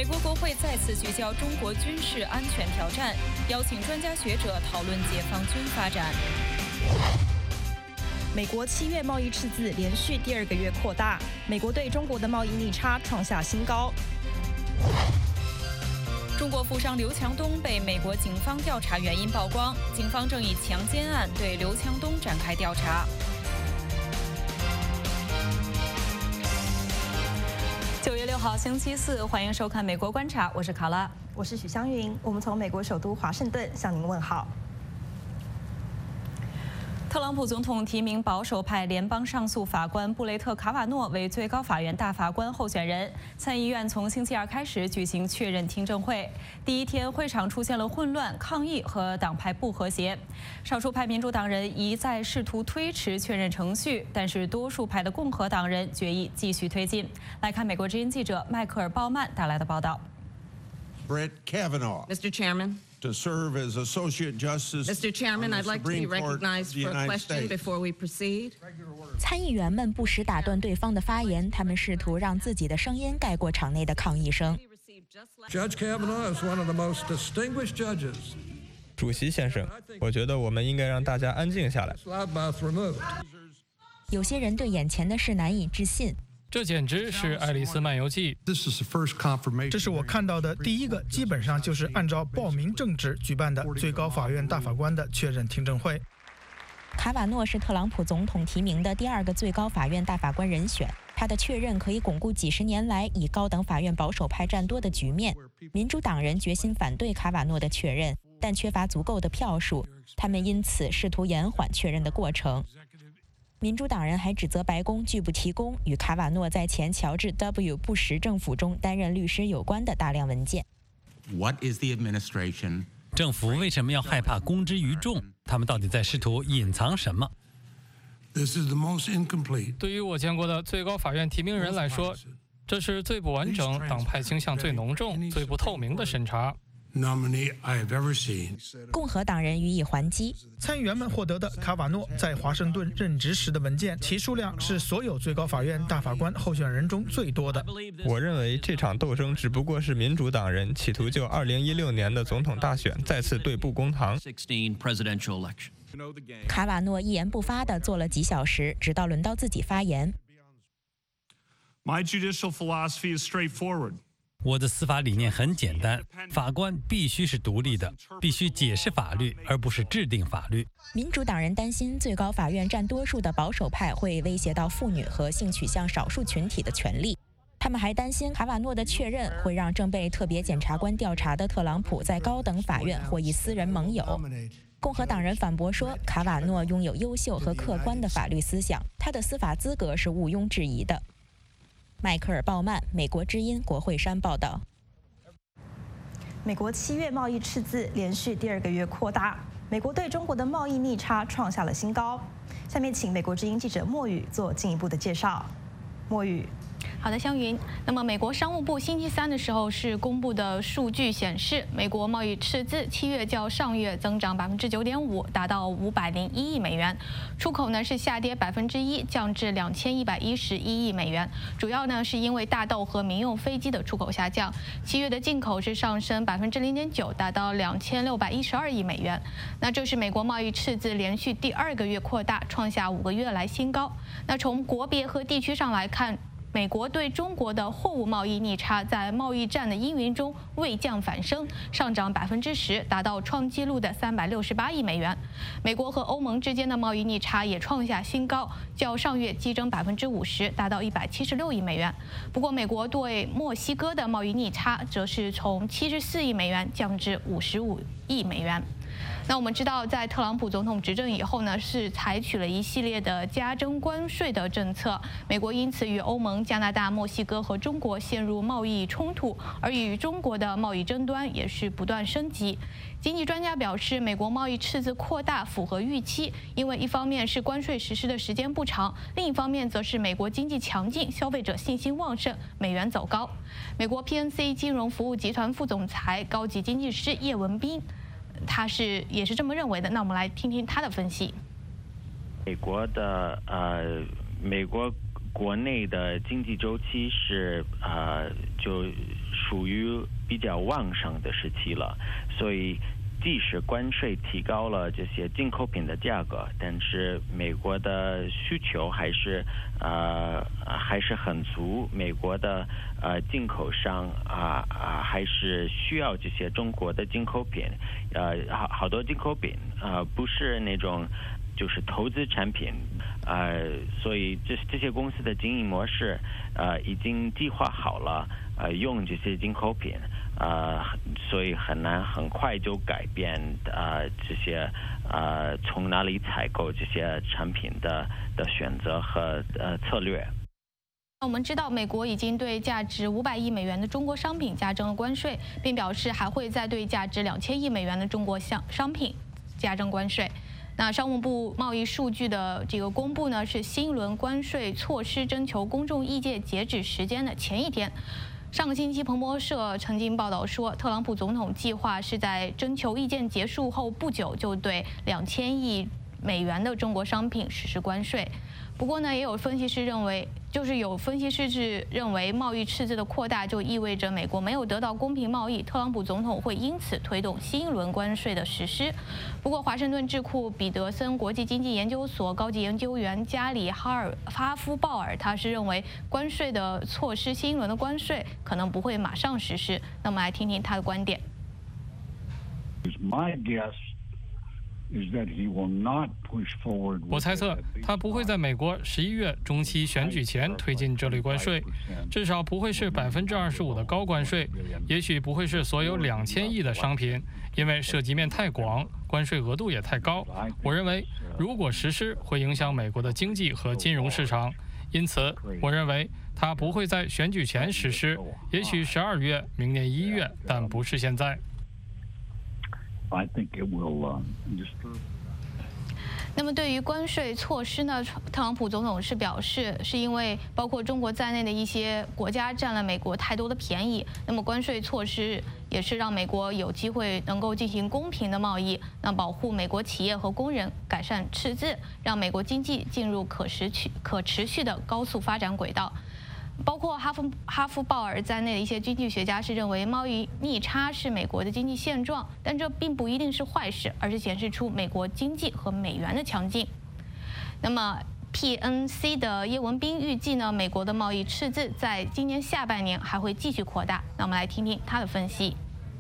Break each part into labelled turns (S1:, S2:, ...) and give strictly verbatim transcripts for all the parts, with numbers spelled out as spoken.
S1: 美国国会再次聚焦中国军事安全挑战，邀请专家学者讨论解放军发展。
S2: 美国七月贸易赤字连续第二个月扩大，美国对中国的贸易逆差创下新高。
S1: 中国富商刘强东被美国警方调查原因曝光，警方正以强奸案对刘强东展开调查。九月六号星期四，欢迎收看《美国观察》，我是卡拉，
S2: 我是许湘云，我们从美国首都华盛顿向您问好。
S1: 特朗普总统提名保守派联邦上诉法官布雷特·卡瓦诺为最高法院大法官候选人。参议院从星期二开始举行确认听证会，第一天会场出现了混乱、抗议和党派不和谐。少数派民主党人一再试图推迟确认程序，但是多数派的共和党人决议继续推进。来看美国之音记者迈克尔·鲍曼带来的报道。
S3: Brett Kavanaugh.
S4: Mister Chairman.
S3: To serve as Associate Justice.
S4: Mister Chairman, I'd like to be recognized for a question before we proceed.
S5: 参议员们不时打断对方的发言，他们试图让自己的声音盖过场内的抗议声。
S6: Judge Kavanaugh is one of the most distinguished judges.
S7: 主席先生，我觉得我们应该让大家安静下来。
S5: 有些人对眼前的事难以置信。
S8: 这简直是《爱丽丝漫游记》。
S9: 这是我看到的第一个，基本上就是按照报名政治举办的最高法院大法官的确认听证会。
S5: 卡瓦诺是特朗普总统提名的第二个最高法院大法官人选，他的确认可以巩固几十年来以高等法院保守派占多的局面。民主党人决心反对卡瓦诺的确认，但缺乏足够的票数，他们因此试图延缓确认的过程。民主党人还指责白宫拒不提供与卡瓦诺在前乔治 W. 布什政府中担任律师有关的大量文件。
S10: What is the administration?
S11: 政府为什么要害怕公之于众？他们到底在试图隐藏什么？
S6: This is the most incomplete.
S8: 对于我见过的最高法院提名人来说，这是最不完整、党派倾向最浓重、最不透明的审查。
S6: Nominee I have ever seen.
S5: 共和党人予以还击。
S9: 参议员们获得的卡瓦诺在华盛顿任职时的文件，其数量是所有最高法院大法官候选人中最多的。
S7: 我认为这场斗争只不过是民主党人企图就二零一六年的总统大选再次对簿公堂。
S5: 卡瓦诺一言不发地坐了几小时，直到轮到自己发言。
S12: My judicial philosophy is straightforward.
S11: 我的司法理念很简单，法官必须是独立的，必须解释法律，而不是制定法律。
S5: 民主党人担心最高法院占多数的保守派会威胁到妇女和性取向少数群体的权利。他们还担心卡瓦诺的确认会让正被特别检察官调查的特朗普在高等法院获益私人盟友。共和党人反驳说，卡瓦诺拥有优秀和客观的法律思想，他的司法资格是毋庸置疑的。迈克尔·鲍曼，美国之音国会山报道。
S2: 美国七月贸易赤字连续第二个月扩大，美国对中国的贸易逆差创下了新高。下面请美国之音记者莫宇做进一步的介绍。莫宇。
S13: 好的，湘云。那么，美国商务部星期三的时候是公布的数据显示，美国贸易赤字七月较上月增长百分之九点五，达到五百零一亿美元；出口呢是下跌百分之一，降至两千一百一十一亿美元。主要呢是因为大豆和民用飞机的出口下降。七月的进口是上升百分之零点九，达到两千六百一十二亿美元。那这是美国贸易赤字连续第二个月扩大，创下五个月来新高。那从国别和地区上来看，美国对中国的货物贸易逆差在贸易战的阴云中未降反升，上涨百分之十，达到创纪录的三百六十八亿美元。美国和欧盟之间的贸易逆差也创下新高，较上月激增百分之五十，达到一百七十六亿美元。不过，美国对墨西哥的贸易逆差则是从七十四亿美元降至五十五亿美元。那我们知道，在特朗普总统执政以后呢，是采取了一系列的加征关税的政策，美国因此与欧盟、加拿大、墨西哥和中国陷入贸易冲突，而与中国的贸易争端也是不断升级。经济专家表示，美国贸易赤字扩大符合预期，因为一方面是关税实施的时间不长，另一方面则是美国经济强劲，消费者信心旺盛，美元走高。美国 P N C 金融服务集团副总裁、高级经济师叶文斌，他是也是这么认为的。那我们来听听他的分析。
S14: 美国的呃，美国国内的经济周期是呃，就属于比较旺盛的时期了，所以即使关税提高了这些进口品的价格，但是美国的需求还是呃还是很足，美国的呃进口商啊啊、呃、还是需要这些中国的进口品，呃好好多进口品呃不是那种就是投资产品，呃所以这这些公司的经营模式呃已经计划好了呃用这些进口品。呃，所以很难很快就改变呃这些呃从哪里采购这些产品的的选择和呃策略。
S13: 我们知道，美国已经对价值五百亿美元的中国商品加征了关税，并表示还会再对价值两千亿美元的中国商商品加征关税。那商务部贸易数据的这个公布呢，是新一轮关税措施征求公众意见截止时间的前一天。上个星期，彭博社曾经报道说，特朗普总统计划是在征求意见结束后不久就对两千亿美元的中国商品实施关税。不过呢，也有分析师认为，就是有分析师是认为贸易赤字的扩大就意味着美国没有得到公平贸易，特朗普总统会因此推动新一轮关税的实施。不过，华盛顿智库彼得森国际经济研究所高级研究员加里哈尔哈夫鲍尔他是认为关税的措施，新一轮的关税可能不会马上实施。那么来听听他的观点。
S15: My guess
S8: 我猜测他不会在美国十一月中期选举前推进这类关税，至少不会是百分之二十五的高关税，也许不会是所有两千亿的商品，因为涉及面太广，关税额度也太高。我认为，如果实施，会影响美国的经济和金融市场，因此，我认为他不会在选举前实施，也许十二月、明年一月，但不是现在。
S15: I think it will, uh, just...
S13: 那么对于关税措施呢，特朗普总统是表示，是因为包括中国在内的一些国家占了美国太多的便宜，那么关税措施也是让美国有机会能够进行公平的贸易，那保护美国企业和工人，改善赤字，让美国经济进入可持续、可持续的高速发展轨道。包括哈夫哈夫鲍尔在内的一些经济学家是认为贸易逆差是美国的经济现状，但这并不一定是坏事，而是显示出美国经济和美元的强劲。那么 P N C 的叶文斌预计呢，美国的贸易赤字在今年下半年还会继续扩大。那我们来听听他的分析。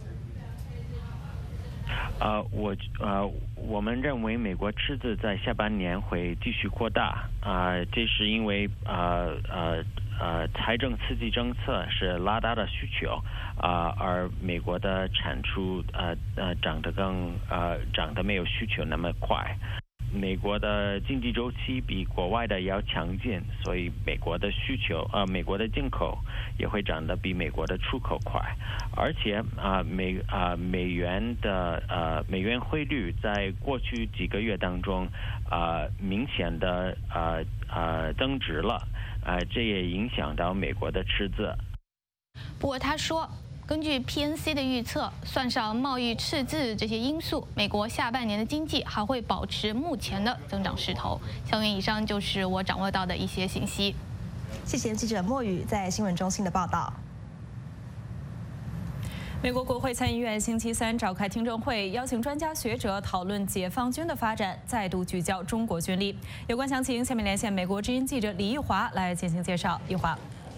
S14: 呃，我呃，我们认为美国赤字在下半年会继续扩大啊、呃，这是因为呃呃呃财政刺激政策是拉大的需求啊、呃，而美国的产出呃呃涨得更呃涨得没有需求那么快。美国的经济周期比国外的要强劲，所以美国的需求呃美国的进口也会涨得比美国的出口快，而且啊、呃、美啊、呃、美元的呃美元汇率在过去几个月当中啊、呃、明显的呃呃增值了，啊、呃、这也影响到美国的赤字。
S13: 不过他说，根据 P N C 的预测，算上贸易赤字这些因素，美国下半年的经济还会保持目前的增长势头。小云，以上就是我掌握到的一些信息。
S2: 谢谢记者莫宇在新闻中心的报道。
S1: 美国国会参议院星期三召开听证会，邀请专家学者讨论解放军的发展，再度聚焦中国军力。有关详情，下面连线美国之音记者李玉华来进行介绍。玉华。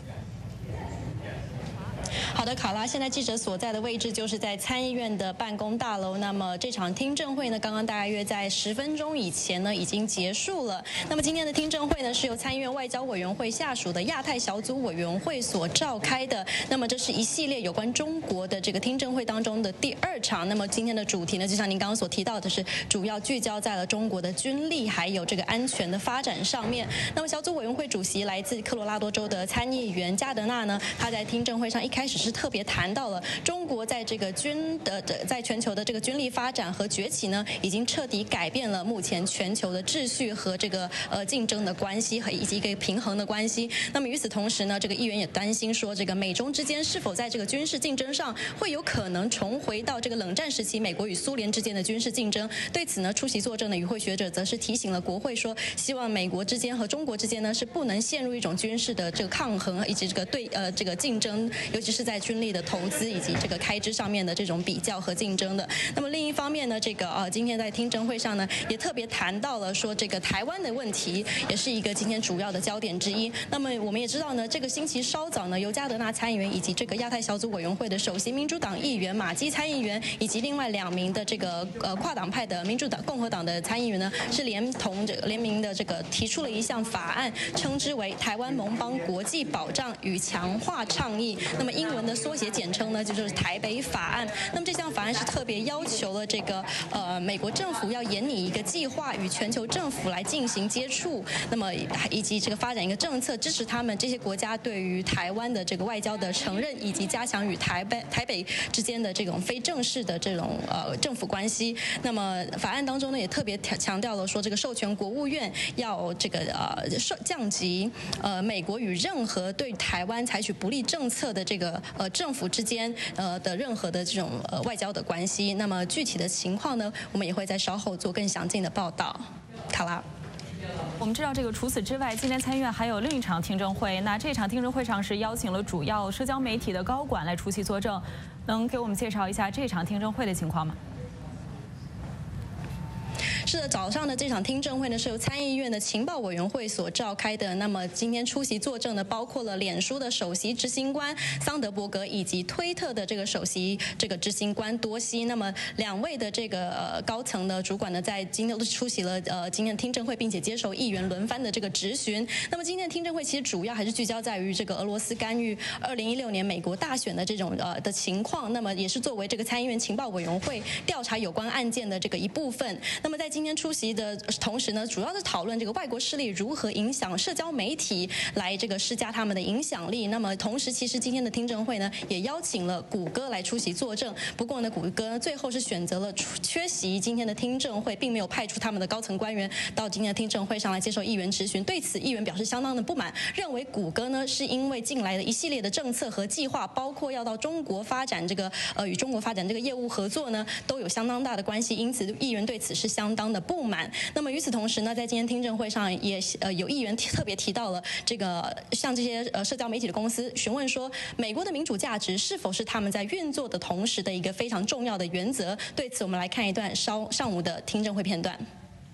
S16: 好的，卡拉，现在记者所在的位置就是在参议院的办公大楼。那么这场听证会呢，刚刚大约在十分钟以前呢已经结束了。那么今天的听证会呢，是由参议院外交委员会下属的亚太小组委员会所召开的。那么这是一系列有关中国的这个听证会当中的第二场。那么今天的主题呢，就像您刚刚所提到的是，主要聚焦在了中国的军力还有这个安全的发展上面。那么小组委员会主席来自科罗拉多州的参议员加德纳呢，他在听证会上一开始是特别谈到了中国在这个军的在全球的这个军力发展和崛起呢，已经彻底改变了目前全球的秩序和这个呃竞争的关系和以及一个平衡的关系。那么与此同时呢，这个议员也担心说，这个美中之间是否在这个军事竞争上会有可能重回到这个冷战时期美国与苏联之间的军事竞争。对此呢，出席作证的与会学者则是提醒了国会说，希望美国之间和中国之间呢是不能陷入一种军事的这个抗衡以及这个对呃这个竞争，尤其是在在军力的投资以及这个开支上面的这种比较和竞争的。那么另一方面呢，这个呃今天在听证会上呢，也特别谈到了说这个台湾的问题，也是一个今天主要的焦点之一。那么我们也知道呢，这个星期稍早呢，尤加德纳参议员以及这个亚太小组委员会的首席民主党议员马基参议员，以及另外两名的这个呃跨党派的民主党、共和党的参议员呢，是连同这个联名的这个提出了一项法案，称之为台湾盟邦国际保障与强化倡议。那么英文的缩写简称呢，就是台北法案。那么这项法案是特别要求了这个呃美国政府要研拟一个计划，与全球政府来进行接触，那么以及这个发展一个政策，支持他们这些国家对于台湾的这个外交的承认，以及加强与台北台北之间的这种非正式的这种呃政府关系。那么法案当中呢，也特别强调了说，这个授权国务院要这个呃降级呃美国与任何对台湾采取不利政策的这个呃政府之间呃的任何的这种呃外交的关系。那么具体的情况呢，我们也会在稍后做更详尽的报道。卡拉。
S1: 我们知道，这个除此之外，今天参议院还有另一场听证会。那这场听证会上是邀请了主要社交媒体的高管来出席作证，能给我们介绍一下这场听证会的情况吗？
S16: 是的，早上的这场听证会呢是由参议院的情报委员会所召开的。那么今天出席作证的包括了脸书的首席执行官桑德伯格以及推特的这个首席这个执行官多西。那么两位的这个呃高层的主管呢，在今天都出席了呃今天的听证会，并且接受议员轮番的这个质询。那么今天的听证会其实主要还是聚焦在于这个俄罗斯干预二零一六年美国大选的这种呃的情况。那么也是作为这个参议院情报委员会调查有关案件的这个一部分。那么在今天出席的同时呢，主要是讨论这个外国势力如何影响社交媒体来这个施加他们的影响力。那么同时，其实今天的听证会呢，也邀请了谷歌来出席作证。不过呢，谷歌呢最后是选择了缺席今天的听证会，并没有派出他们的高层官员到今天的听证会上来接受议员质询。对此，议员表示相当的不满，认为谷歌呢是因为近来的一系列的政策和计划，包括要到中国发展这个呃与中国发展这个业务合作呢，都有相当大的关系。因此，议员对此是相当的不满。那么与此同时呢，在今天听证会上也呃有议员特别提到了这个像这些呃社交媒体的公司，询问说美国的民主价值是否是他们在运作的同时的一个非常重要的原则。对此，我们来看一段稍上午的听证会片段。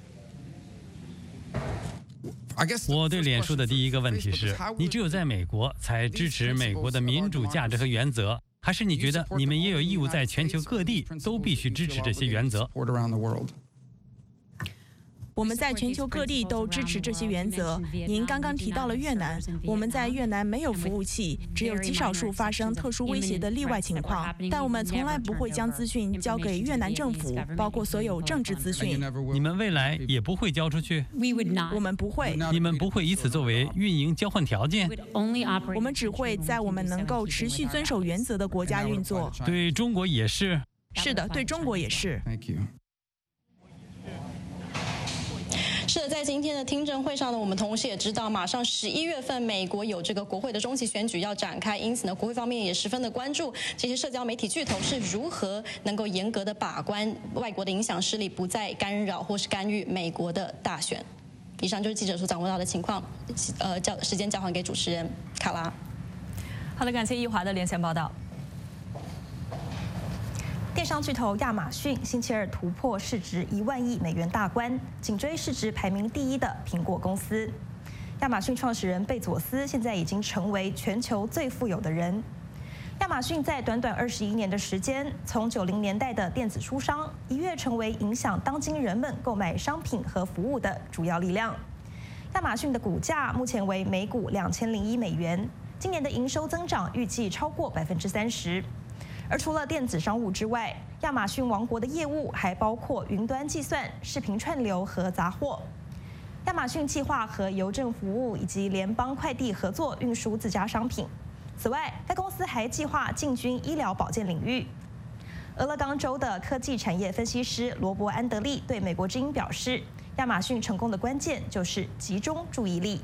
S11: 我对脸书的第一个问题是：你只有在美国才支持美国的民主价值和原则，还是你觉得你们也有义务在全球各地都必须支持这些原则？
S17: 我们在全球各地都支持这些原则。您刚刚提到了越南，我们在越南没有服务器，只有极少数发生特殊威胁的例外情况，但我们从来不会将资讯交给越南政府，包括所有政治资讯。
S11: 你们未来也不会交出去？
S17: 我们不会。
S11: 你们不会以此作为运营交换条件？
S17: 我们只会在我们能够持续遵守原则的国家运作。
S11: 对中国也是？
S17: 是的，对中国也是。
S16: 是的，在今天的听证会上呢，我们同时也知道，马上十一月份美国有这个国会的中期选举要展开，因此呢，国会方面也十分的关注这些社交媒体巨头是如何能够严格的把关外国的影响势力不再干扰或是干预美国的大选。以上就是记者所掌握到的情况，呃，交时间交还给主持人卡拉。
S1: 好的，感谢易华的连线报道。
S2: 电商巨头亚马逊星期二突破市值一万亿美元大关，紧追市值排名第一的苹果公司。亚马逊创始人贝佐斯现在已经成为全球最富有的人。亚马逊在短短二十一年的时间，从九零年代的电子书商，一跃成为影响当今人们购买商品和服务的主要力量。亚马逊的股价目前为每股两千零一美元，今年的营收增长预计超过百分之三十。而除了电子商务之外，亚马逊王国的业务还包括云端计算、视频串流和杂货。亚马逊计划和邮政服务以及联邦快递合作运输自家商品。此外，该公司还计划进军医疗保健领域。俄勒冈州的科技产业分析师罗伯·安德利对美国之音表示，亚马逊成功的关键就是集中注意力。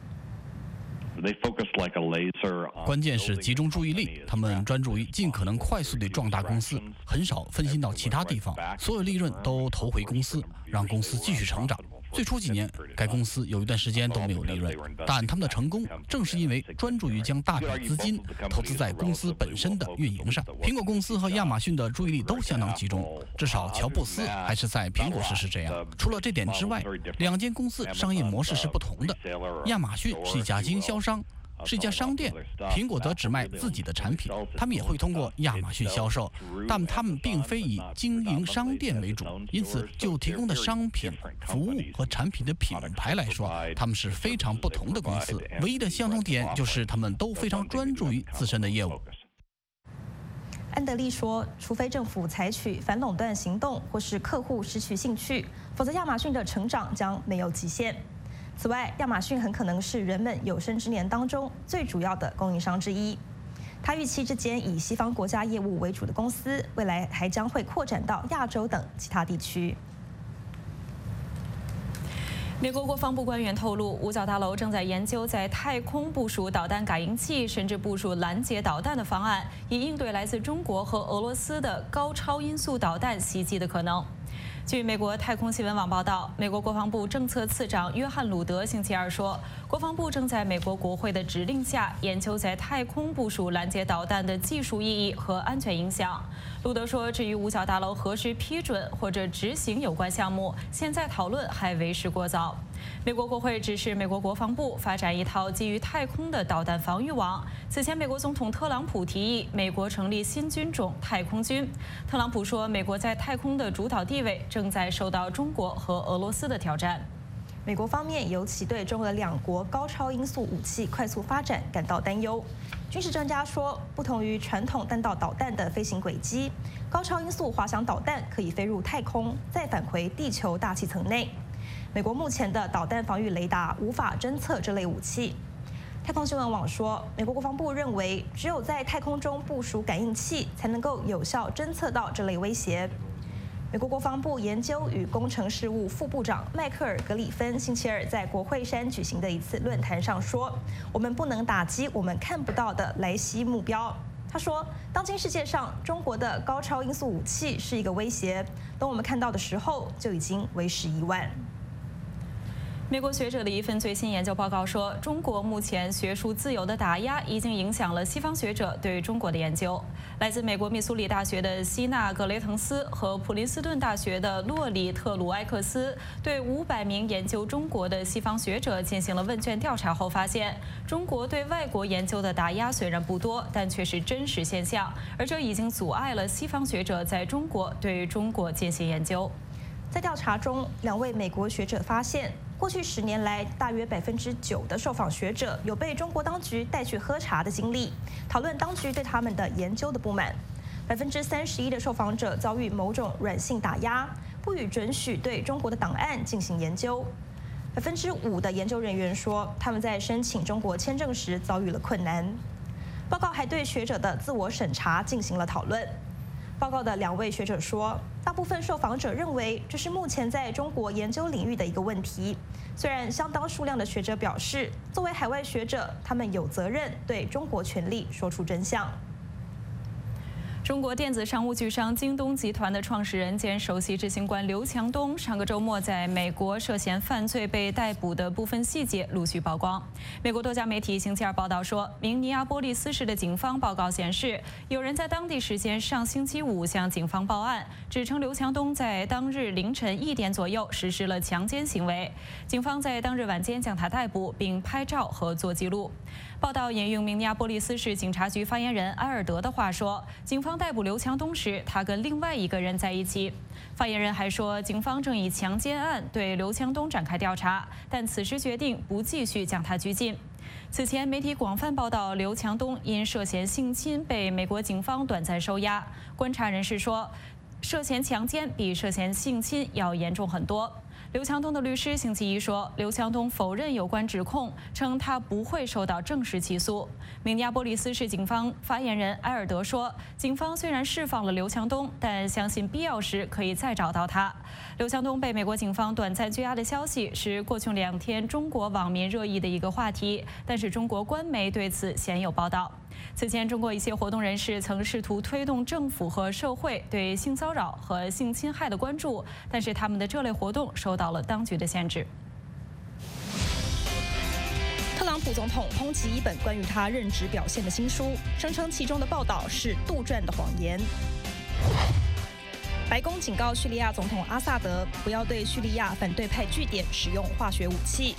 S18: 关键是集中注意力，他们专注于尽可能快速地壮大公司，很少分心到其他地方，所有利润都投回公司，让公司继续成长。 最初几年，该公司有一段时间都没有利润，但他们的成功正是因为专注于将大笔资金投资在公司本身的运营上。苹果公司和亚马逊的注意力都相当集中，至少乔布斯还是在苹果时是这样。除了这点之外，两间公司商业模式是不同的。亚马逊是一家经销商。是一家商店，苹果则只卖自己的产品，他们也会通过亚马逊销售，但他们并非以经营商店为主，因此就提供的商品、服务和产品的品牌来说，他们是非常不同的公司。唯一的相同点就是他们都非常专注于自身的业务。
S2: 安德利说，除非政府采取反垄断行动，或是客户失去兴趣，否则亚马逊的成长将没有极限。此外，亚马逊很可能是人们有生之年当中最主要的供应商之一。他预期这间以西方国家业务为主的公司，未来还将会扩展到亚洲等其他地区。
S1: 美国国防部官员透露，五角大楼正在研究在太空部署导弹感应器，甚至部署拦截导弹的方案，以应对来自中国和俄罗斯的高超音速导弹袭击的可能。据美国太空新闻网报道，美国国防部政策次长约翰·鲁德星期二说，国防部正在美国国会的指令下研究在太空部署拦截导弹的技术意义和安全影响。鲁德说，至于五角大楼何时批准或者执行有关项目，现在讨论还为时过早。美国国会指示美国国防部发展一套基于太空的导弹防御网。此前，美国总统特朗普提议美国成立新军种太空军。特朗普说，美国在太空的主导地位正在受到中国和俄罗斯的挑战。
S2: 美国方面尤其对中俄两国高超音速武器快速发展感到担忧。军事专家说，不同于传统弹道导弹的飞行轨迹，高超音速滑翔导弹可以飞入太空，再返回地球大气层内。美国目前的导弹防御雷达无法侦测这类武器。太空新闻网说，美国国防部认为，只有在太空中部署感应器，才能够有效侦测到这类威胁。美国国防部研究与工程事务副部长迈克尔·格里芬星期二在国会山举行的一次论坛上说：“我们不能打击我们看不到的来袭目标。”他说：“当今世界上，中国的高超音速武器是一个威胁，等我们看到的时候，就已经为时已晚。”
S1: 美国学者的一份最新研究报告说，中国目前学术自由的打压已经影响了西方学者对中国的研究。来自美国密苏里大学的希纳·格雷滕斯和普林斯顿大学的洛里特鲁埃克斯对五百名研究中国的西方学者进行了问卷调查后发现，中国对外国研究的打压虽然不多，但却是真实现象，而这已经阻碍了西方学者在中国对中国进行研究。
S2: 在调查中，两位美国学者发现，过去十年来，大约百分之九的受访学者有被中国当局带去喝茶的经历，讨论当局对他们的研究的不满。百分之三十一的受访者遭遇某种软性打压，不予准许对中国的档案进行研究。百分之五的研究人员说，他们在申请中国签证时遭遇了困难。报告还对学者的自我审查进行了讨论。报告的两位学者说，大部分受访者认为这是目前在中国研究领域的一个问题。虽然相当数量的学者表示，作为海外学者，他们有责任对中国权力说出真相。
S1: 中国电子商务巨商京东集团的创始人兼首席执行官刘强东上个周末在美国涉嫌犯罪被逮捕的部分细节陆续曝光。美国多家媒体星期二报道说，明尼阿波利斯市的警方报告显示，有人在当地时间上星期五向警方报案，指称刘强东在当日凌晨一点左右实施了强奸行为。警方在当日晚间将他逮捕，并拍照和做记录。报道引用明尼阿波利斯市警察局发言人埃尔德的话说，警方逮捕刘强东时，他跟另外一个人在一起。发言人还说，警方正以强奸案对刘强东展开调查，但此时决定不继续将他拘禁。此前，媒体广泛报道刘强东因涉嫌性侵被美国警方短暂收押。观察人士说，涉嫌强奸比涉嫌性侵要严重很多。刘强东的律师星期一说，刘强东否认有关指控，称他不会受到正式起诉。明尼阿波利斯市警方发言人埃尔德说，警方虽然释放了刘强东，但相信必要时可以再找到他。刘强东被美国警方短暂拘押的消息是过去两天中国网民热议的一个话题，但是中国官媒对此鲜有报道。 此前，中国一些活动人士曾试图推动政府和社会对性骚扰和性侵害的关注，但是他们的这类活动受到了当局的限制。
S2: 特朗普总统抨击一本关于他任职表现的新书，声称其中的报道是杜撰的谎言。白宫警告叙利亚总统阿萨德不要对叙利亚反对派据点使用化学武器。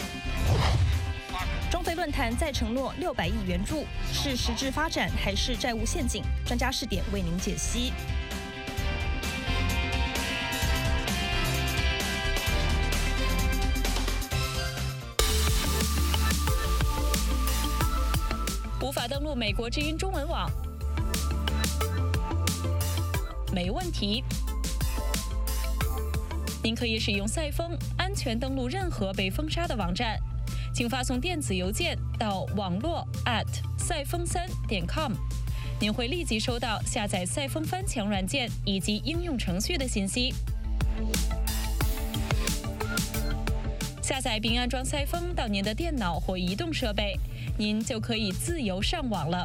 S2: 中非论坛再承诺六百亿援助，是实质发展还是债务陷阱？专家视点为您解析。
S1: 无法登录美国之音中文网，没问题。您可以使用赛风安全登录任何被封杀的网站。请发送电子邮件到网络 at 赛风三点 com， 您会立即收到下载赛风翻墙软件以及应用程序的信息。下载并安装赛风到您的电脑或移动设备，您就可以自由上网了。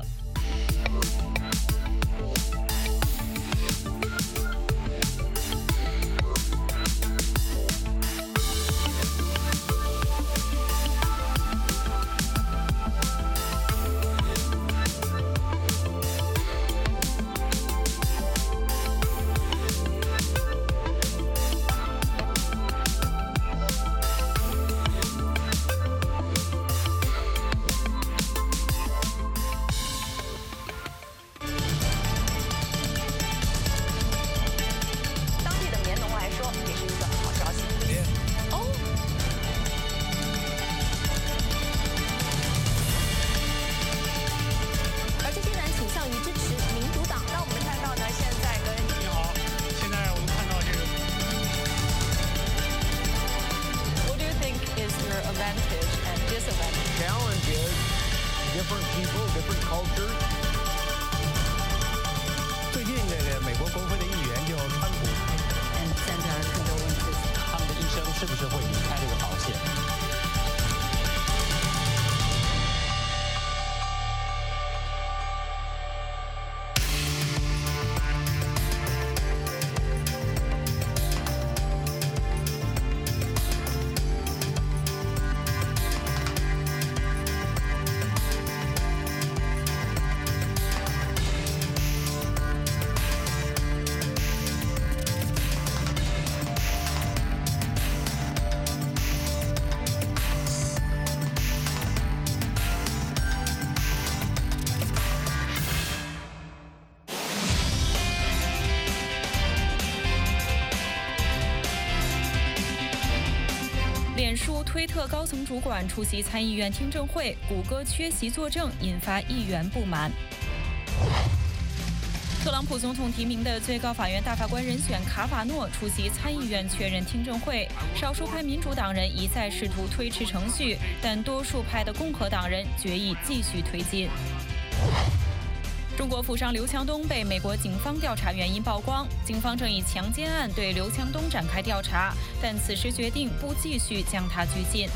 S19: 最近这个美国国会的议员就川普，现在更多问题是他们的一生是不是会离开这个保险？
S1: 脸书、推特高层主管出席参议院听证会，谷歌缺席作证，引发议员不满。特朗普总统提名的最高法院大法官人选卡瓦诺出席参议院确认听证会，少数派民主党人一再试图推迟程序，但多数派的共和党人决议继续推进。中国富商刘强东被美国警方调查原因曝光，警方正以强奸案对刘强东展开调查，但此时决定不继续将他拘禁。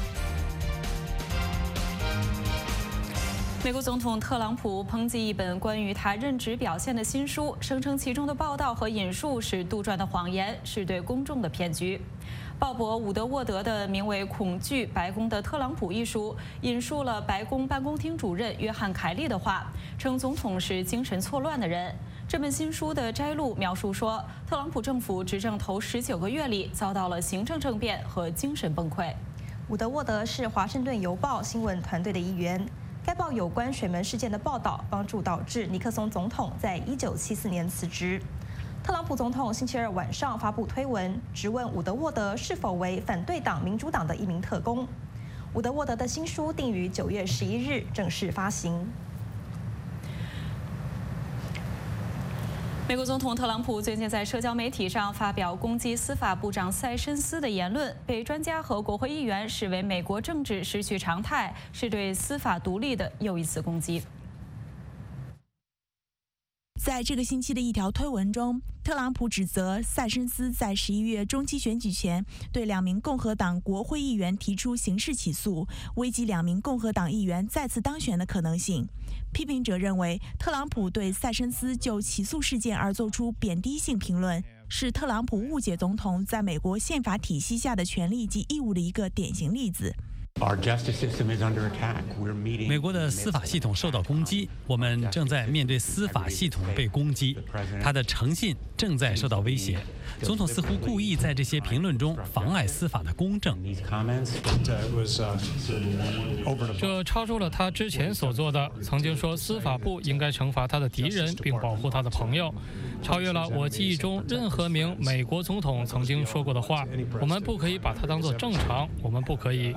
S1: 美国总统特朗普抨击一本关于他任职表现的新书，声称其中的报道和引述是杜撰的谎言，是对公众的骗局。鲍勃·伍德沃德的名为《恐惧白宫的特朗普》一书，引述了白宫办公厅主任约翰·凯利的话，称总统是精神错乱的人。这本新书的摘录描述说，特朗普政府执政头十九个月里遭到了行政政变和精神崩溃。
S2: 伍德沃德是《华盛顿邮报》新闻团队的一员。该报有关水门事件的报道，帮助导致尼克松总统在一九七四年辞职。特朗普总统星期二晚上发布推文，质问伍德沃德是否为反对党民主党的一名特工。伍德沃德的新书定于九月十一日正式发行。
S1: 美国总统特朗普最近在社交媒体上发表攻击司法部长塞申斯的言论，被专家和国会议员视为美国政治失去常态，是对司法独立的又一次攻击。
S17: 在这个星期的一条推文中，特朗普指责塞申斯在十一月中期选举前对两名共和党国会议员提出刑事起诉，危及两名共和党议员再次当选的可能性。批评者认为，特朗普对塞申斯就起诉事件而做出贬低性评论，是特朗普误解总统在美国宪法体系下的权利及义务的一个典型例子。
S11: 美国的司法系统受到攻击，我们正在面对司法系统被攻击，他的诚信正在受到威胁。总统似乎故意在这些评论中妨碍司法的公正。
S8: 这超出了他之前所做的。曾经说司法部应该惩罚他的敌人并保护他的朋友，超越了我记忆中任何名美国总统曾经说过的话。我们不可以把它当作正常，我们不可以。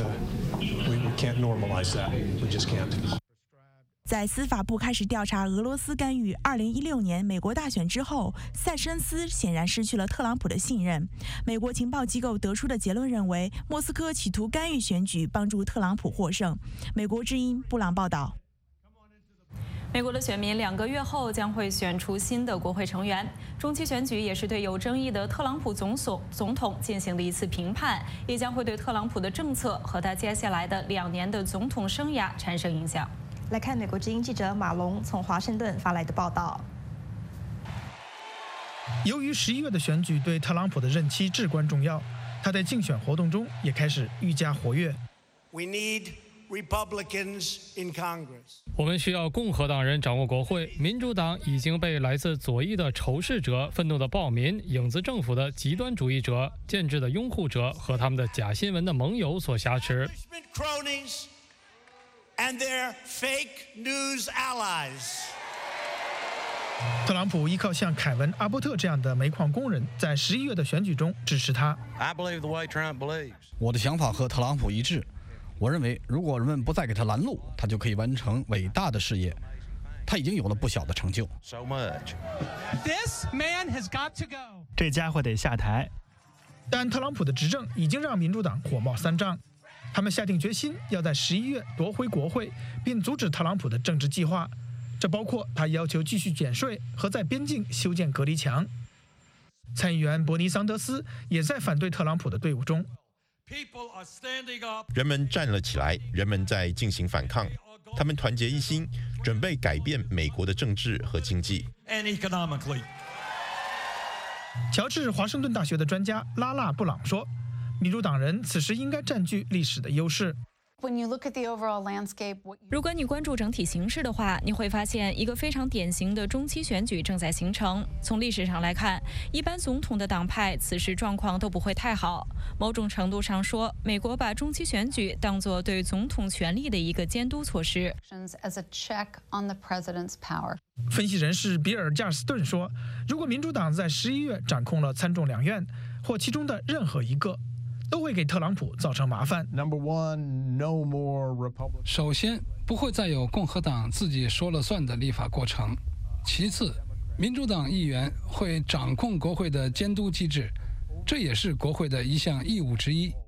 S17: 在司法部开始调查俄罗斯干预二零一六年美国大选之后，塞申斯显然失去了特朗普的信任。美国情报机构得出的结论认为，莫斯科企图干预选举，帮助特朗普获胜。美国之音布朗报道。
S1: 美国的选民两个月后将会选出新的国会成员。中期选举也是对有争议的特朗普总统总统进行的一次评判，也将会对特朗普的政策和他接下来的两年的总统生涯产生影响。
S2: 来看美国之音记者马龙从华盛顿发来的报道。
S9: 由于十一月的选举对特朗普的任期至关重要，他在竞选活动中也开始愈加活跃。
S20: We need Republicans in Congress.
S8: 我们需要共和党人掌握国会。民主党已经被来自左翼的仇视者、愤怒的暴民、影子政府的极端主义者、建制的拥护者和他们的假新闻的盟友所挟持。
S20: And their fake news allies.
S9: 特朗普依靠像凯文·阿伯特这样的煤矿工人，在十一月的选举中支持他。
S19: I believe the way Trump believes.
S18: 我的想法和特朗普一致。我认为，如果人们不再给他拦路，他就可以完成伟大的事业。他已经有了不小的成就。
S19: So much.
S21: This man has got to go.
S22: 这家伙得下台。
S9: 但特朗普的执政已经让民主党火冒三丈。他们下定决心要在十一月夺回国会，并阻止特朗普的政治计划。这包括他要求继续减税和在边境修建隔离墙。参议员伯尼·桑德斯也在反对特朗普的队伍中。
S23: 人们站了起来，人们在进行反抗，他们团结一心，准备改变美国的政治和经济。
S9: 乔治华盛顿大学的专家拉拉·布朗说，民主党人此时应该占据历史的优势。
S1: 如果你关注整体形势的话，你会发现一个非常典型的中期选举正在形成。从历史上来看，一般总统的党派此时状况都不会太好。某种程度上说，美国把中期选举当作对总统权力的一个监督措施。
S9: 分析人士比尔·加尔斯顿说，如果民主党在十一月掌控了参众两院或其中的任何一个，都会给特朗普造成麻烦。
S6: 首先，不会再有共和党自己说了算的立法过程；其次，民主党议员会掌控国会的监督机制，这也是国会的一项义务之一。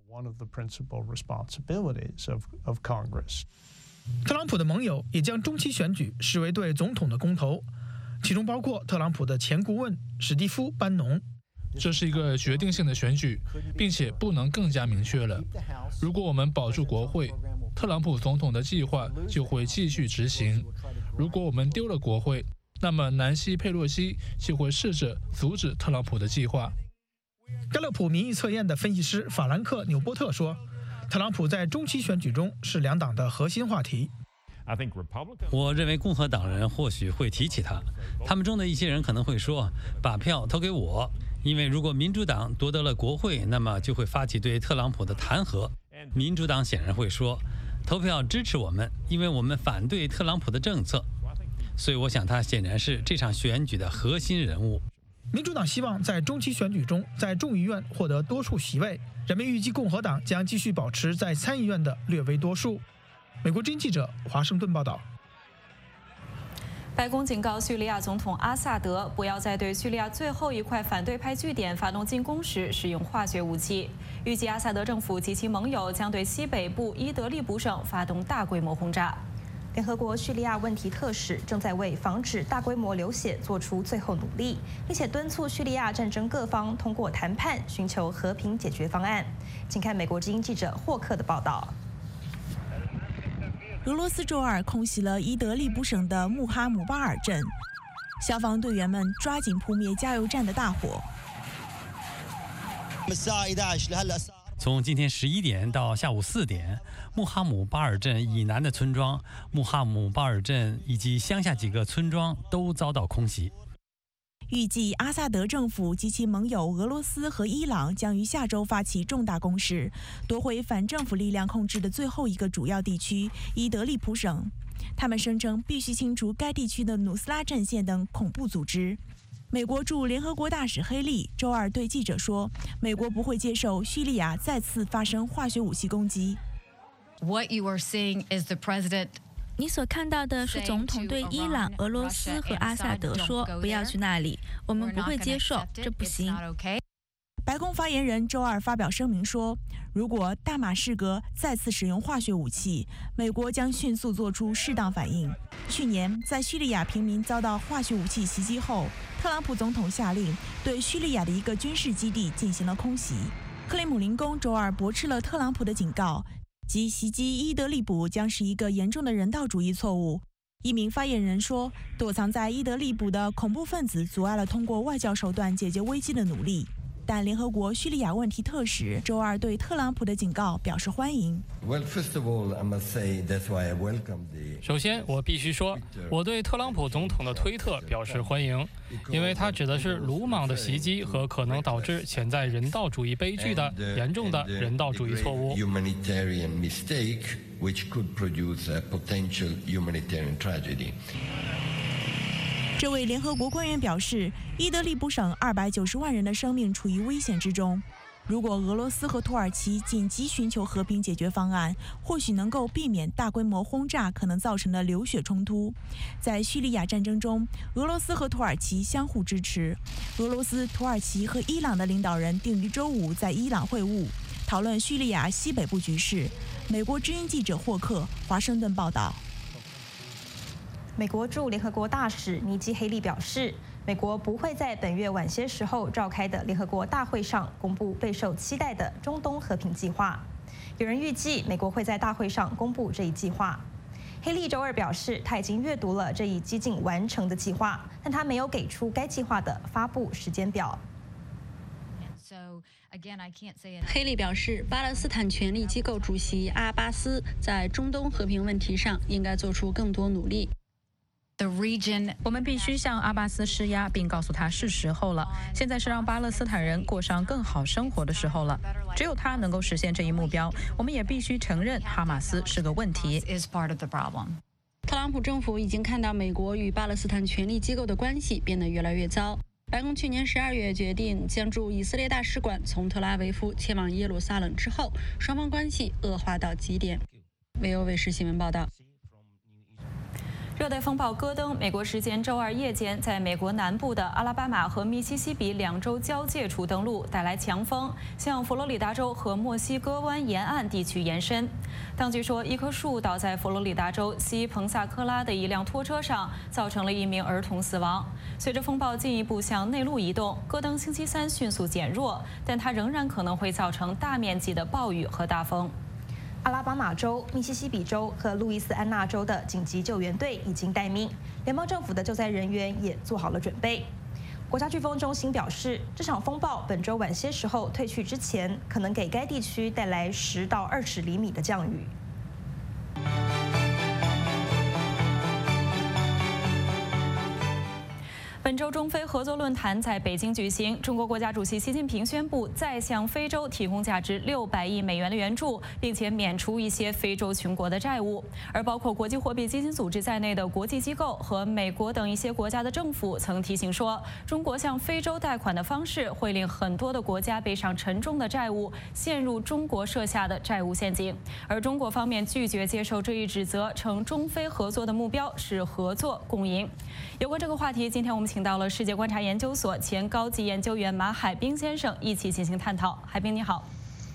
S9: 特朗普的盟友也将中期选举视为对总统的公投，其中包括特朗普的前顾问史蒂夫·班农。
S24: 这是一个决定性的选举，并且不能更加明确了。如果我们保住国会，特朗普总统的计划就会继续执行；如果我们丢了国会，那么南希·佩洛西就会试着阻止特朗普的计划。
S9: 盖勒普民意测验的分析师法兰克·纽波特说，特朗普在中期选举中是两党的核心话题。
S11: 我认为共和党人或许会提起他，他们中的一些人可能会说，把票投给我。因为如果民主党夺得了国会，那么就会发起对特朗普的弹劾。民主党显然会说，投票支持我们，因为我们反对特朗普的政策。所以我想他显然是这场选举的核心人物。
S9: 民主党希望在中期选举中在众议院获得多数席位，人们预计共和党将继续保持在参议院的略微多数。美国之音记者华盛顿报道。
S1: 白宫警告叙利亚总统阿萨德不要在对叙利亚最后一块反对派据点发动进攻时使用化学武器。预计阿萨德政府及其盟友将对西北部伊德利卜省发动大规模轰炸。
S2: 联合国叙利亚问题特使正在为防止大规模流血做出最后努力，并且敦促叙利亚战争各方通过谈判寻求和平解决方案。请看美国之音记者霍克的报道。
S17: 俄罗斯周二空袭了伊德利卜省的穆哈姆巴尔镇，消防队员们抓紧扑灭加油站的大火。
S11: 从今天十一点到下午四点，穆哈姆巴尔镇以南的村庄、穆哈姆巴尔镇以及乡下几个村庄都遭到空袭。
S17: 预计阿萨德政府及其盟友俄罗斯和伊朗将于下周发起重大攻势，夺回反政府力量控制的最后一个主要地区伊德利卜省。他们声称必须清除该地区的努斯拉阵线等恐怖组织。美国驻联合国大使黑利周二对记者说，美国不会接受叙利亚再次发生化学武器攻击。
S3: What you are seeing is the president.
S4: 你所看到的是总统对伊朗、俄罗斯和阿萨德说不要去那里，我们不会接受，这不行。
S17: 白宫发言人周二发表声明说，如果大马士革再次使用化学武器，美国将迅速做出适当反应。去年，在叙利亚平民遭到化学武器袭击后，特朗普总统下令对叙利亚的一个军事基地进行了空袭。克里姆林宫周二驳斥了特朗普的警告，即袭击伊德利卜将是一个严重的人道主义错误。一名发言人说，躲藏在伊德利卜的恐怖分子阻碍了通过外交手段解决危机的努力。但联合国叙利亚问题特使周二对特朗普的警告表示欢迎。
S8: 首先，我必须说，我对特朗普总统的推特表示欢迎，因为他指的是鲁莽的袭击和可能导致潜在人道主义悲剧的严重的人道主义错误。
S17: 这位联合国官员表示，伊德利卜省二百九十万人的生命处于危险之中。如果俄罗斯和土耳其紧急寻求和平解决方案，或许能够避免大规模轰炸可能造成的流血冲突。在叙利亚战争中，俄罗斯和土耳其相互支持。俄罗斯、土耳其和伊朗的领导人定于周五在伊朗会晤，讨论叙利亚西北部局势。美国之音记者霍克，华盛顿报道。
S2: 美国驻联合国大使尼基·黑利表示，美国不会在本月晚些时候召开的联合国大会上公布备受期待的中东和平计划。有人预计美国会在大会上公布这一计划。黑利周二表示，他已经阅读了这一接近完成的计划，但他没有给出该计划的发布时间表。
S16: 黑利表示，巴勒斯坦权力机构主席阿巴斯在中东和平问题上应该做出更多努力。
S10: 我们必须向阿巴斯施压，并告诉他是时候了。现在是让巴勒斯坦人过上更好生活的时候了。只有他能够实现这一目标。我们也必须承认，哈马斯是个问题。
S16: 特朗普政府已经看到美国与巴勒斯坦权力机构的关系变得越来越糟。白宫去年十二月决定将驻以色列大使馆从特拉维夫迁往耶路撒冷之后，双方关系恶化到极点。维欧卫视新闻报道。
S1: 热带风暴戈登，美国时间周二夜间在美国南部的阿拉巴马和密西西比两州交界处登陆，带来强风，向佛罗里达州和墨西哥湾沿岸地区延伸。当局说，一棵树倒在佛罗里达州西彭萨科拉的一辆拖车上，造成了一名儿童死亡。随着风暴进一步向内陆移动，戈登星期三迅速减弱，但它仍然可能会造成大面积的暴雨和大风。阿拉巴马州、密西西比州和路易斯安那州的紧急救援队已经待命，联邦政府的救灾人员也做好了准备。国家飓风中心表示，这场风暴本周晚些时候退去之前，可能给该地区带来十到二十厘米的降雨。本周中非合作论坛在北京举行，中国国家主席习近平宣布再向非洲提供价值六百亿美元的援助，并且免除一些非洲穷国的债务。而包括国际货币基金组织在内的国际机构和美国等一些国家的政府曾提醒说，中国向非洲贷款的方式会令很多的国家背上沉重的债务，陷入中国设下的债务陷阱。而中国方面拒绝接受这一指责，称中非合作的目标是合作共赢。有关这个话题，今天我们请到了世界观察研究所前高级研究员马海冰先生一起进行探讨。海冰你好。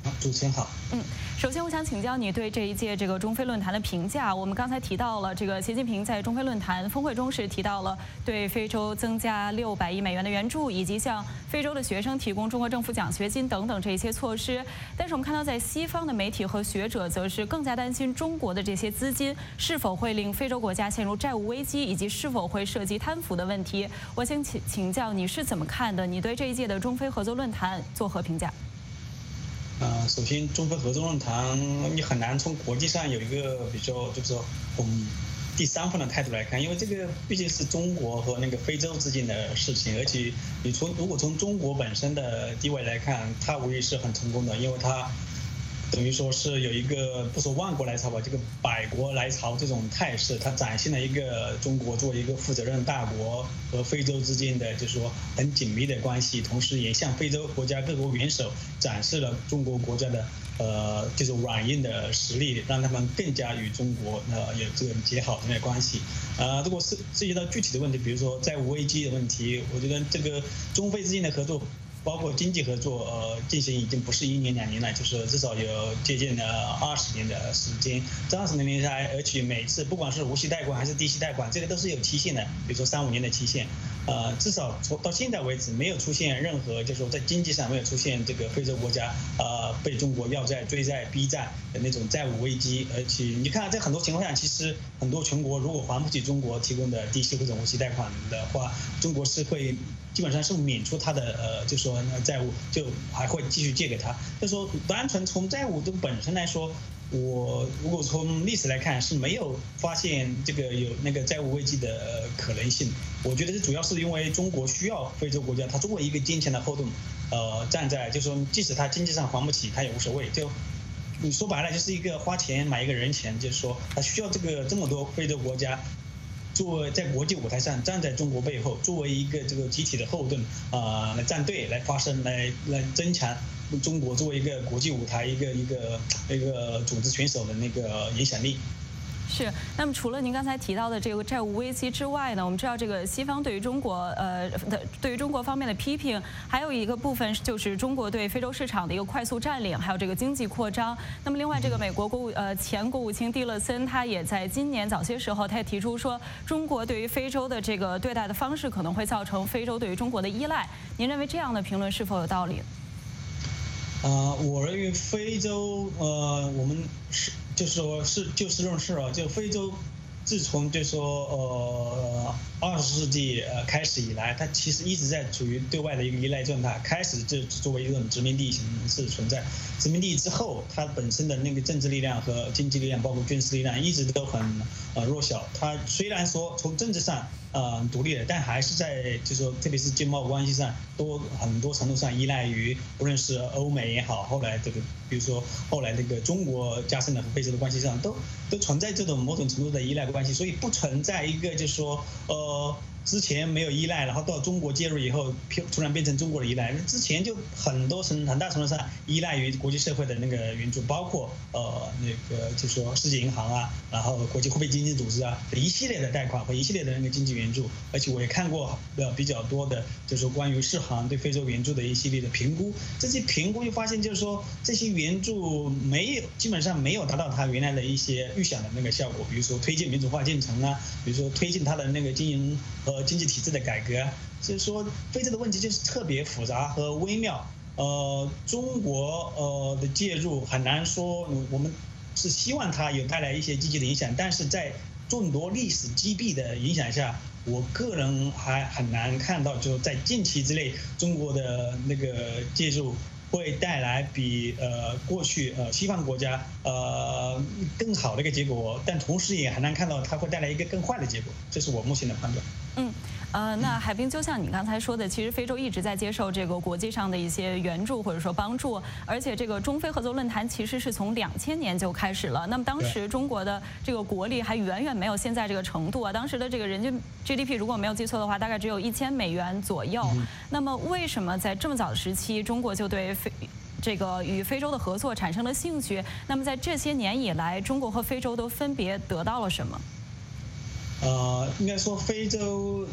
S5: 主持人好。
S1: 嗯，首先我想请教你对这一届这个中非论坛的评价。我们刚才提到了这个习近平在中非论坛峰会中是提到了对非洲增加六百亿美元的援助，以及向非洲的学生提供中国政府奖学金等等这些措施。但是我们看到在西方的媒体和学者则是更加担心中国的这些资金是否会令非洲国家陷入债务危机，以及是否会涉及贪腐的问题。我想请请教你是怎么看的？你对这一届的中非合作论坛作何评价？
S5: 呃，首先，中非合作论坛你很难从国际上有一个比较，就是说从第三方的态度来看，因为这个毕竟是中国和那个非洲之间的事情，而且你从如果从中国本身的地位来看，它无疑是很成功的，因为它等于说是有一个不说万国来朝吧，这个百国来朝这种态势，它展现了一个中国作为一个负责任大国和非洲之间的就是说很紧密的关系，同时也向非洲国家各国元首展示了中国国家的呃这种软硬的实力，让他们更加与中国呃有这个结好的关系。呃，如果是涉及到具体的问题，比如说债务危机的问题，我觉得这个中非之间的合作，包括经济合作，呃，进行已经不是一年两年了，就是至少有接近了二十年的时间。这二十年来，而且每次不管是无息贷款还是低息贷款，这个都是有期限的，比如说三五年的期限。呃，至少从到现在为止，没有出现任何，就是说在经济上没有出现这个非洲国家呃被中国要债、追债、逼债的那种债务危机。而且你看，在很多情况下，其实很多穷国如果还不起中国提供的低息或者无息贷款的话，中国是会基本上是免除他的呃，就说债务，就还会继续借给他。就说单纯从债务这个本身来说，我如果从历史来看是没有发现这个有那个债务危机的可能性。我觉得这主要是因为中国需要非洲国家，它作为一个坚强的后盾，呃，站在就是说即使它经济上还不起，它也无所谓。就你说白了就是一个花钱买一个人钱，就是说它需要这个这么多非洲国家作为在国际舞台上站在中国背后，作为一个这个集体的后盾啊、呃，来站队来发声，来来增强中国作为一个国际舞台一个一个一个组织选手的那个影响力。
S1: 是，那么除了您刚才提到的这个债务危机之外呢，我们知道这个西方对于中国呃的对于中国方面的批评，还有一个部分就是中国对非洲市场的一个快速占领，还有这个经济扩张。那么另外，这个美国国务呃前国务卿蒂勒森他也在今年早些时候，他也提出说，中国对于非洲的这个对待的方式可能会造成非洲对于中国的依赖。您认为这样的评论是否有道理？
S5: 呃，我认为非洲呃，我们是就说是就事论事啊，就非洲自从就说呃二十世纪呃开始以来，它其实一直在处于对外的一个依赖状态。开始就作为一种殖民地形式存在，殖民地之后，它本身的那个政治力量和经济力量，包括军事力量，一直都很呃弱小。它虽然说从政治上呃独立了，但还是在就是说特别是经贸关系上，都很多程度上依赖于不论是欧美也好，后来这个比如说后来那个中国加深了和非洲的关系上，都都存在这种某种程度的依赖关系，所以不存在一个就是说呃。之前没有依赖，然后到中国介入以后，突然变成中国的依赖。之前就很多程很大程度上依赖于国际社会的那个援助，包括呃那个就说世界银行啊，然后国际货币基金组织啊，一系列的贷款和一系列的那个经济援助。而且我也看过呃比较多的，就是说关于世行对非洲援助的一系列的评估。这些评估就发现，就是说这些援助没有基本上没有达到它原来的一些预想的那个效果，比如说推进民主化进程啊，比如说推进它的那个经营和经济体制的改革，所以说非洲的问题就是特别复杂和微妙。呃，中国呃的介入很难说，我们是希望它有带来一些积极的影响，但是在众多历史积弊的影响下，我个人还很难看到，就在近期之内，中国的那个介入会带来比呃过去呃西方国家呃更好的一个结果，但同时也很难看到它会带来一个更坏的结果，这是我目前的判断。
S1: 嗯。呃，那海滨就像你刚才说的，其实非洲一直在接受这个国际上的一些援助或者说帮助，而且这个中非合作论坛其实是从两千年就开始了。那么当时中国的这个国力还远远没有现在这个程度啊，当时的这个人均 G D P 如果没有记错的话，大概只有一千美元左右。那么为什么在这么早的时期，中国就对非这个与非洲的合作产生了兴趣？那么在这些年以来，中国和非洲都分别得到了什么？
S5: 呃，应该说非洲，因为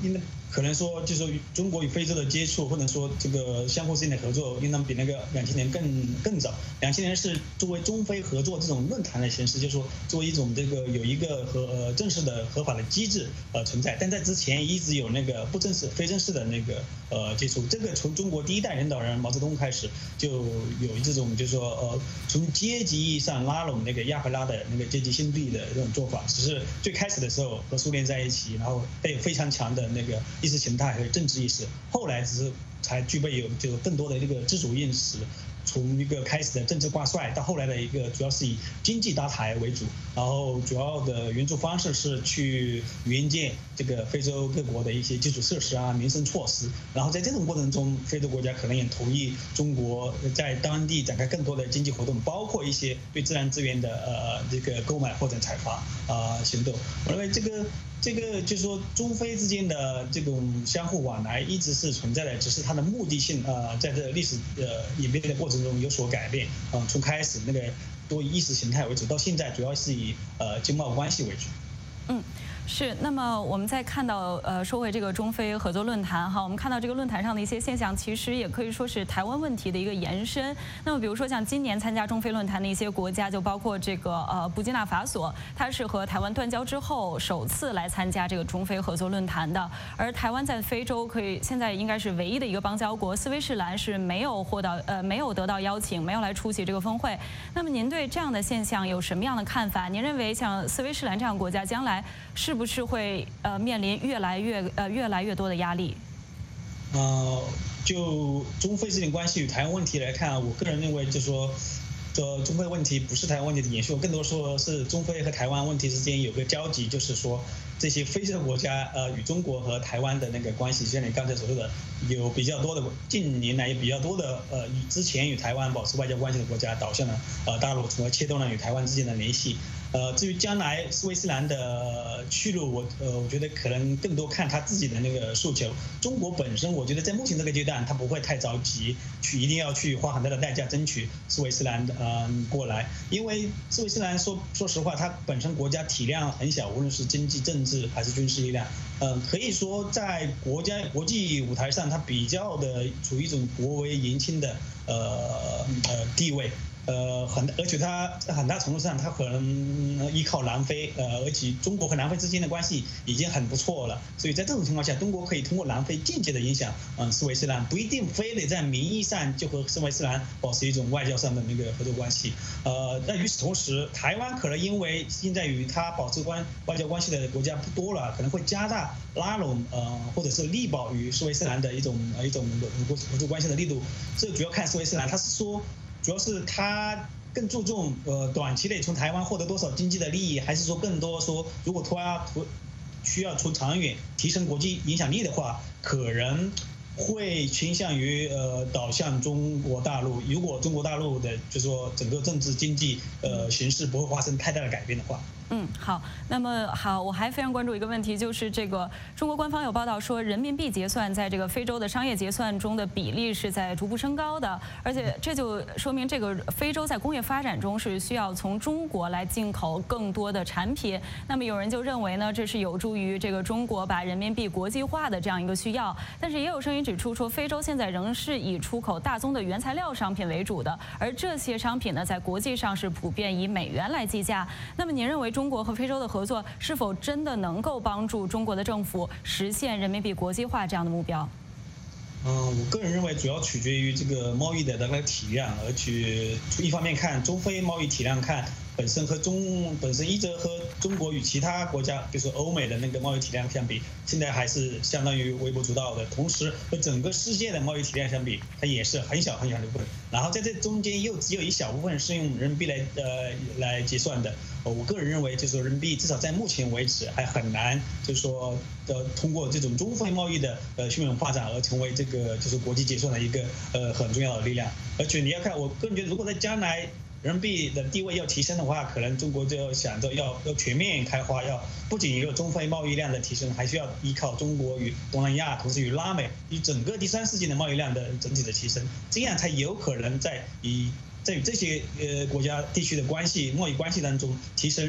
S5: 可能说就是说中国与非洲的接触，或者说这个相互之间的合作，应当比那个两千年更更早。两千年是作为中非合作这种论坛的形式，就是说作为一种这个有一个和呃正式的合法的机制呃存在，但在之前一直有那个不正式、非正式的那个呃接触。这个从中国第一代领导人毛泽东开始就有这种就是说呃从阶级意义上拉拢那个亚非拉的那个阶级兄弟的这种做法。只是最开始的时候和苏联在一起，然后带有非常强的那个意识形态和政治意识，后来只是才具备有就更多的这个自主意识。从一个开始的政治挂帅，到后来的一个主要是以经济搭台为主，然后主要的援助方式是去援建这个非洲各国的一些基础设施啊、民生措施。然后在这种过程中，非洲国家可能也同意中国在当地展开更多的经济活动，包括一些对自然资源的呃这个购买或者采伐啊、呃、行动。我认为这个。这个就是说，中非之间的这种相互往来一直是存在的，只是它的目的性呃，在这历史呃演变的过程中有所改变。嗯、呃，从开始那个多以意识形态为主，到现在主要是以呃经贸关系为主。
S1: 嗯。是，那么我们再看到，呃，说回这个中非合作论坛哈，我们看到这个论坛上的一些现象，其实也可以说是台湾问题的一个延伸。那么，比如说像今年参加中非论坛的一些国家，就包括这个呃布基纳法索，它是和台湾断交之后首次来参加这个中非合作论坛的。而台湾在非洲可以现在应该是唯一的一个邦交国，斯威士兰是没有获到呃没有得到邀请，没有来出席这个峰会。那么您对这样的现象有什么样的看法？您认为像斯威士兰这样的国家将来是不是会呃面临越来越呃越来越多的压力？
S5: 呃，就中非之间关系与台湾问题来看，我个人认为就是说，这中非问题不是台湾问题的延续，更多说是中非和台湾问题之间有个交集，就是说这些非洲国家呃与中国和台湾的那个关系，像你刚才所说的，有比较多的近年来有比较多的呃与之前与台湾保持外交关系的国家倒向了呃大陆，从而切断了与台湾之间的联系。呃，至于将来斯威士兰的去路，我呃，我觉得可能更多看他自己的那个诉求。中国本身，我觉得在目前这个阶段，他不会太着急去一定要去花很大的代价争取斯威士兰呃过来，因为斯威士兰说说实话，它本身国家体量很小，无论是经济、政治还是军事力量，呃，可以说在国家国际舞台上，它比较的处于一种国为言轻的呃呃地位。呃，很，而且它在很大程度上，它可能依靠南非，呃，而且中国和南非之间的关系已经很不错了，所以在这种情况下，中国可以通过南非间接的影响，嗯、呃，斯威士兰，不一定非得在名义上就和斯威士兰保持一种外交上的那个合作关系，呃，那与此同时，台湾可能因为现在与它保持关外交关系的国家不多了，可能会加大拉拢，呃，或者是力保与斯威士兰的一种一种合作关系的力度，这主要看斯威士兰，他是说。主要是他更注重呃短期内从台湾获得多少经济的利益，还是说更多说如果他需要从长远提升国际影响力的话，可能会倾向于呃导向中国大陆。如果中国大陆的就是说整个政治经济呃形势不会发生太大的改变的话。
S1: 嗯，好，那么好，我还非常关注一个问题，就是这个中国官方有报道说，人民币结算在这个非洲的商业结算中的比例是在逐步升高的，而且这就说明这个非洲在工业发展中是需要从中国来进口更多的产品。那么有人就认为呢，这是有助于这个中国把人民币国际化的这样一个需要。但是也有声音指出说，非洲现在仍是以出口大宗的原材料商品为主的，而这些商品呢，在国际上是普遍以美元来计价。那么您认为中国和非洲的合作是否真的能够帮助中国的政府实现人民币国际化这样的目标？
S5: 嗯，我个人认为主要取决于这个贸易的那个体量，而且一方面看中非贸易体量看。本身和中本身一直和中国与其他国家，比如说欧美的那个贸易体量相比，现在还是相当于微不足道的。同时和整个世界的贸易体量相比，它也是很小很小的部分。然后在这中间又只有一小部分是用人民币来呃来结算的。我个人认为，就是说人民币至少在目前为止还很难，就是说呃通过这种中非贸易的呃迅猛发展而成为这个就是国际结算的一个呃很重要的力量。而且你要看，我个人觉得，如果在将来人民币的地位要提升的话，可能中国就要想着要要全面开花，要不仅有中非贸易量的提升，还需要依靠中国与东南亚，同时与拉美，与整个第三世界的贸易量的整体的提升，这样才有可能在以在与这些呃国家地区的关系贸易关系当中提升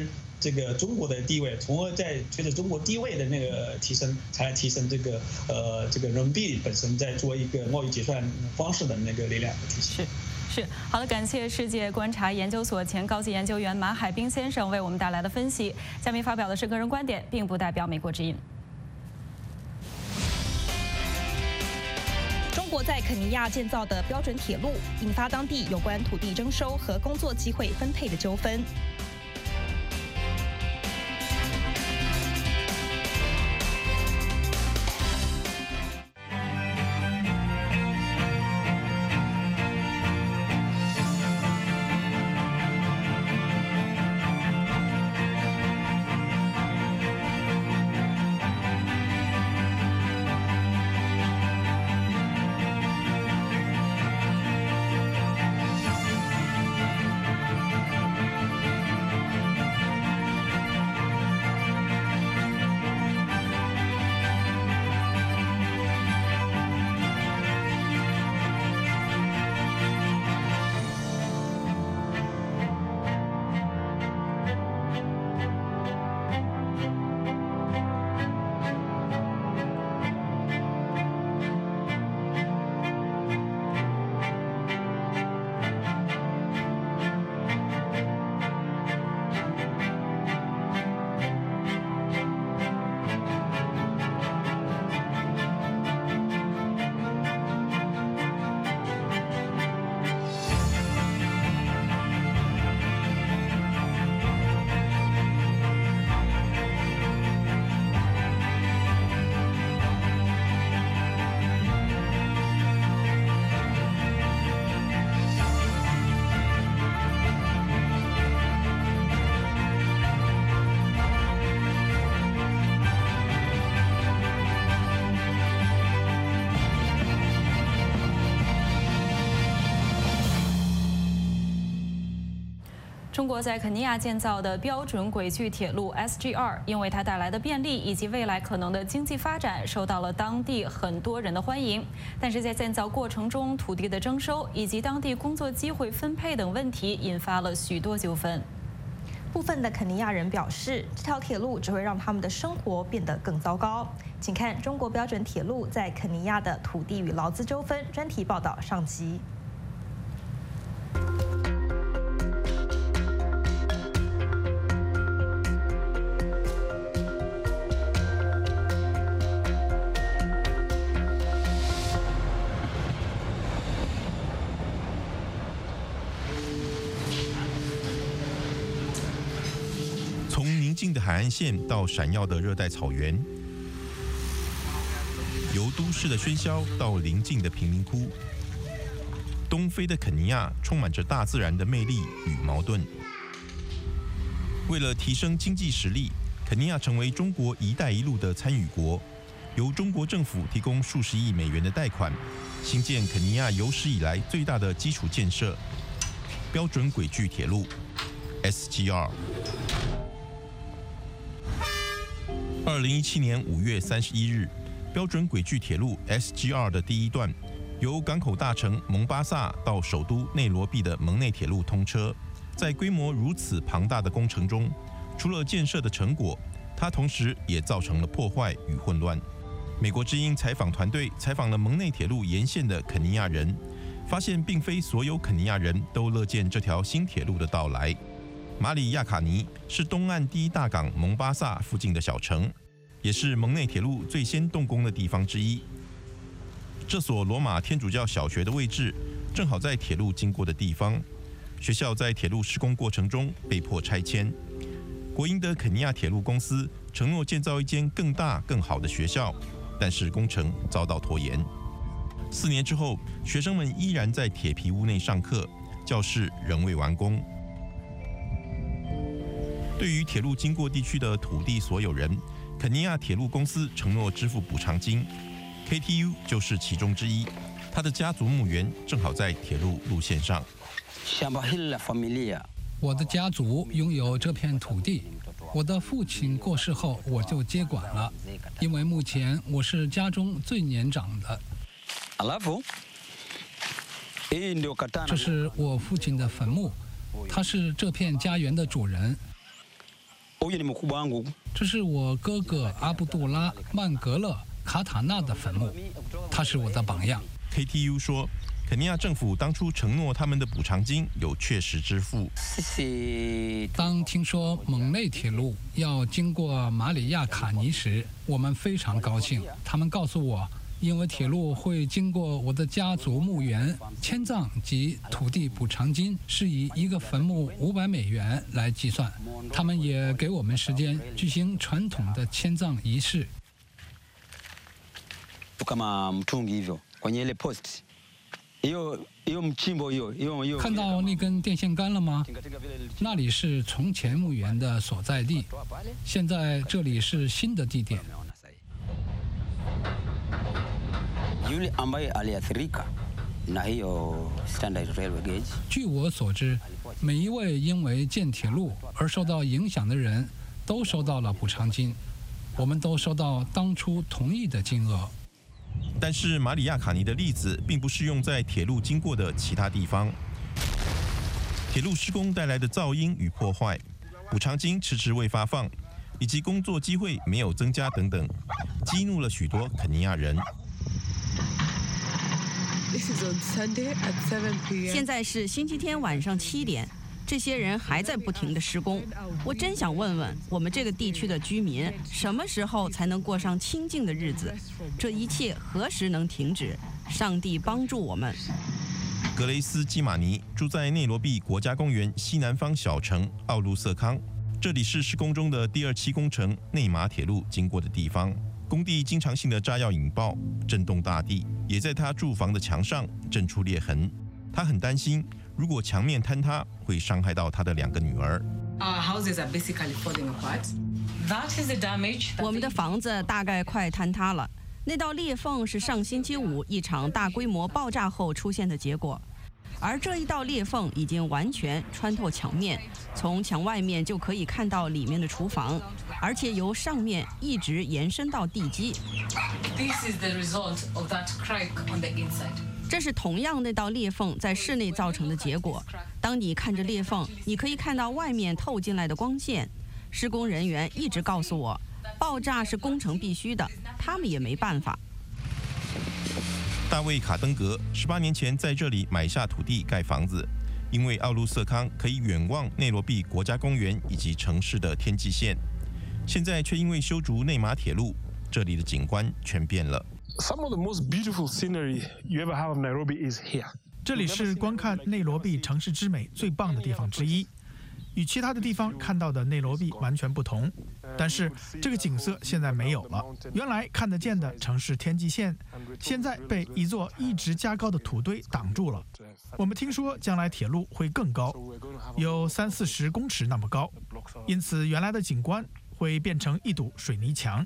S5: 这个中国的地位，从而在随着中国地位的那个提升，才提升这个呃这个人民币本身在做一个贸易结算方式的那个力量的体系。
S1: 是是好的，感谢世界观察研究所前高级研究员马海兵先生为我们带来的分析。下面发表的是个人观点，并不代表美国之音。
S2: 中国在肯尼亚建造的标准铁路，引发当地有关土地征收和工作机会分配的纠纷。
S1: 中国在肯尼亚建造的标准轨距铁路 S G R， 因为它带来的便利以及未来可能的经济发展，受到了当地很多人的欢迎。但是在建造过程中，土地的征收以及当地工作机会分配等问题，引发了许多纠纷。
S2: 部分的肯尼亚人表示，这条铁路只会让他们的生活变得更糟糕。请看中国标准铁路在肯尼亚的土地与劳资纠纷专题报道上集。
S23: 从宁静的海岸线到闪耀的热带草原，由都市的喧嚣到邻近的贫民窟，东非的肯尼亚充满着大自然的魅力与矛盾。为了提升经济实力，肯尼亚成为中国“一带一路”的参与国，由中国政府提供数十亿美元的贷款，兴建肯尼亚有史以来最大的基础建设——标准轨距铁路 S G R。二零一七年五月三十一日，标准轨距铁路 S G R 的第一段，由港口大城蒙巴萨到首都内罗毕的蒙内铁路通车。在规模如此庞大的工程中，除了建设的成果，它同时也造成了破坏与混乱。美国之音采访团队采访了蒙内铁路沿线的肯尼亚人，发现并非所有肯尼亚人都乐见这条新铁路的到来。马里亚卡尼是东岸第一大港蒙巴萨附近的小城，也是蒙内铁路最先动工的地方之一。这所罗马天主教小学的位置正好在铁路经过的地方，学校在铁路施工过程中被迫拆迁。国营的肯尼亚铁路公司承诺建造一间更大更好的学校，但是工程遭到拖延。四年之后，学生们依然在铁皮屋内上课，教室仍未完工。对于铁路经过地区的土地所有人，肯尼亚铁路公司承诺支付补偿金 ，K T U 就是其中之一。他的家族墓园正好在铁路路线上。
S6: 我的家族拥有这片土地，我的父亲过世后我就接管了，因为目前我是家中最年长的。这是我父亲的坟墓，他是这片家园的主人。 这是我哥哥阿布杜拉·曼格勒·卡塔纳的坟墓，他是我的榜样。
S23: K T U 说，肯尼亚政府当初承诺他们的补偿金有确实支付。
S6: 当听说蒙内铁路要经过马里亚卡尼时，我们非常高兴。他们告诉我，因为铁路会经过我的家族墓园，迁葬及土地补偿金是以一个坟墓五百美元来计算。他们也给我们时间举行传统的迁葬仪式。看到那根电线杆了吗？那里是从前墓园的所在地，现在这里是新的地点。据我所知，每一位因为建铁路而受到影响的人都收到了补偿金，我们都收到当初同意的金额。
S23: 但是马里亚卡尼的例子并不适用在铁路经过的其他地方。铁路施工带来的噪音与破坏，补偿金迟迟未发放，以及工作机会没有增加等等，激怒了许多肯尼亚人。
S7: 现在是星期天晚上七点，这些人还在不停地施工。我真想问问我们这个地区的居民，什么时候才能过上清静的日子？这一切何时能停止？上帝帮助我们。
S23: 格雷斯·基马尼住在内罗毕国家公园西南方小城奥路瑟康，这里是施工中的第二期工程内马铁路经过的地方。工地经常性的炸药引爆，震动大地，也在他住房的墙上震出裂痕。他很担心，如果墙面坍塌，会伤害到他的两个女儿。
S7: 我们的房子大概快坍塌了。那道裂缝是上星期五一场大规模爆炸后出现的结果，而这一道裂缝已经完全穿透墙面，从墙外面就可以看到里面的厨房，而且由上面一直延伸到地基。这是同样那道裂缝在室内造成的结果。当你看着裂缝，你可以看到外面透进来的光线。施工人员一直告诉我，爆炸是工程必须的，他们也没办法。
S23: 大卫·卡登格十八年前在这里买下土地盖房子，因为奥路瑟康可以远望内罗毕国家公园以及城市的天际线。现在却因为修筑内马铁路，这里的景观全变了。
S9: Some of the most beautiful scenery you ever have of Nairobi is here. 这里是观看内罗毕城市之美最棒的地方之一，与其他的地方看到的内罗毕完全不同。但是这个景色现在没有了，原来看得见的城市天际线，现在被一座一直加高的土堆挡住了。我们听说将来铁路会更高，有三四十公尺那么高，因此原来的景观会变成一堵水泥墙。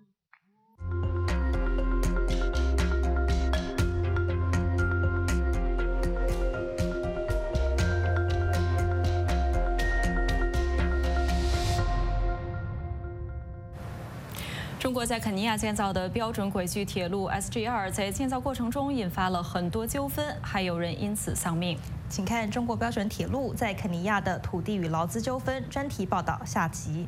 S1: 中国在肯尼亚建造的标准轨距铁路 S G 二在建造过程中引发了很多纠纷，还有人因此丧命。
S2: 请看中国标准铁路在肯尼亚的土地与劳资纠纷专题报道下集。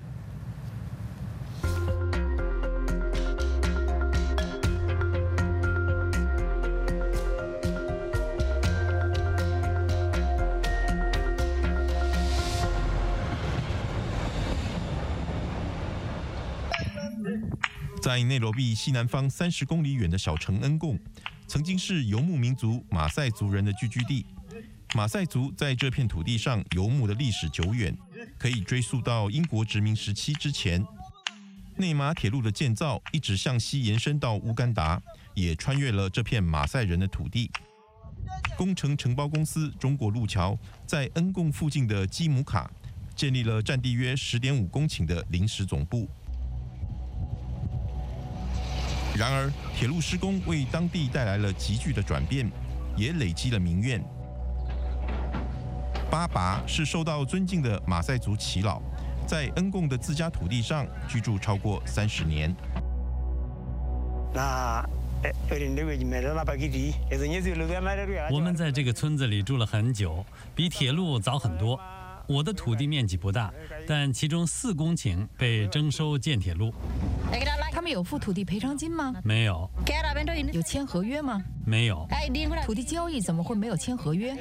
S23: 在内罗毕西南方三十公里远的小城恩贡，曾经是游牧民族马赛族人的聚居地。马赛族在这片土地上游牧的历史久远，可以追溯到英国殖民时期之前。内马铁路的建造一直向西延伸到乌干达，也穿越了这片马赛人的土地。工程承包公司中国路桥在恩贡附近的基姆卡建立了占地约十点五公顷的临时总部。然而，铁路施工为当地带来了急剧的转变，也累积了民怨。巴拔是受到尊敬的马赛族耆老，在恩贡的自家土地上居住超过三十年。
S11: 我们在这个村子里住了很久，比铁路早很多。 我的土地面积不大，但其中四公顷被征收建铁路。
S3: 他们有付土地赔偿金吗？
S11: 没有。
S3: 有签合约吗？
S11: 没有。
S3: 土地交易怎么会没有签合约？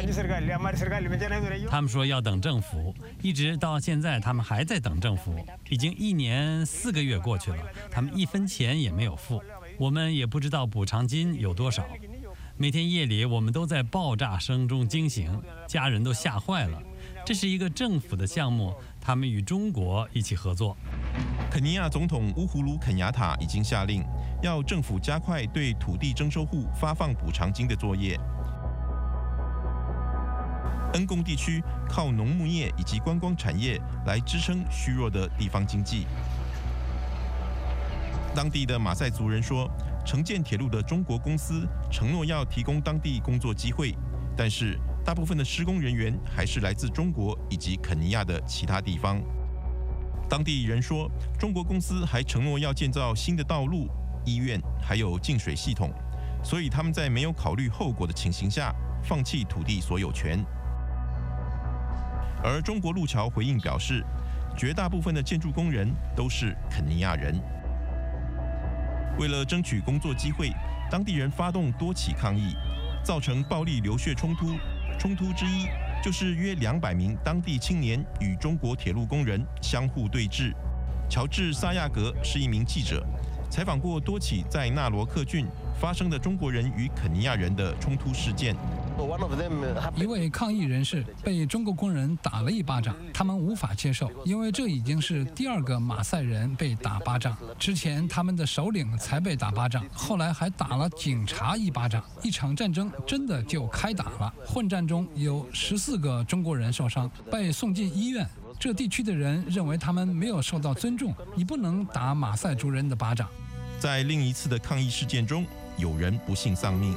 S11: 他们说要等政府，一直到现在他们还在等政府，已经一年四个月过去了，他们一分钱也没有付，我们也不知道补偿金有多少。每天夜里我们都在爆炸声中惊醒，家人都吓坏了。这是一个政府的项目，他们与中国一起合作。
S23: 肯尼亚总统乌胡卢肯雅塔已经下令，要政府加快对土地征收户发放补偿金的作业。恩贡地区靠农牧业以及观光产业来支撑虚弱的地方经济。当地的马赛族人说，承建铁路的中国公司承诺要提供当地工作机会，但是大部分的施工人员还是来自中国以及肯尼亚的其他地方。当地人说，中国公司还承诺要建造新的道路、医院，还有净水系统，所以他们在没有考虑后果的情形下，放弃土地所有权。而中国路桥回应表示，绝大部分的建筑工人都是肯尼亚人。为了争取工作机会，当地人发动多起抗议，造成暴力流血冲突。冲突之一就是约两百名当地青年与中国铁路工人相互对峙。乔治·萨亚格是一名记者，采访过多起在纳罗克郡发生的中国人与肯尼亚人的冲突事件。
S6: 一位抗议人士被中国工人打了一巴掌，他们无法接受，因为这已经是第二个马赛人被打巴掌。之前他们的首领才被打巴掌，后来还打了警察一巴掌。一场战争真的就开打了。混战中有十四个中国人受伤，被送进医院。这地区的人认为他们没有受到尊重，你不能打马赛族人的巴掌。
S23: 在另一次的抗议事件中，有人不幸丧命。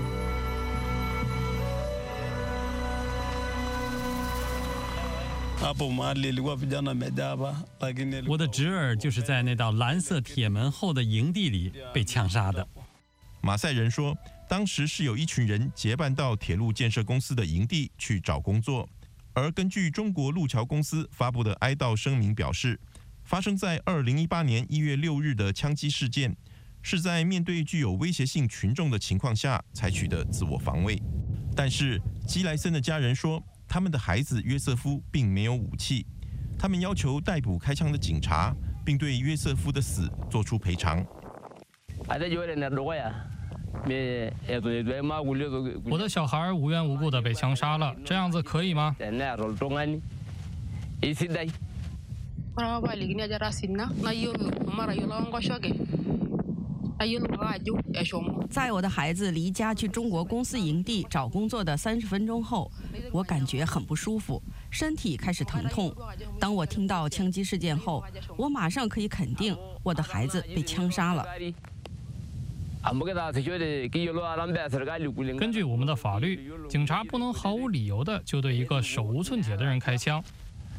S11: 我的侄儿就是在那道蓝色铁门后的营地里被枪杀的。
S23: 马赛人说，当时是有一群人结伴到铁路建设公司的营地去找工作，而根据中国路桥公司发布的哀悼声明表示，发生在二零一八年一月六日的枪击事件，是在面对具有威胁性群众的情况下采取的自我防卫。但是基莱森的家人说，他们的孩子约瑟夫并没有武器，他们要求逮捕开枪的警察，并对约瑟夫的死做出赔偿。
S8: 我的小孩无缘无故的被枪杀了，这样子可以吗？
S7: 在我的孩子离家去中国公司营地找工作的三十分钟后，我感觉很不舒服，身体开始疼痛。当我听到枪击事件后，我马上可以肯定我的孩子被枪杀了。
S8: 根据我们的法律，警察不能毫无理由的就对一个手无寸铁的人开枪。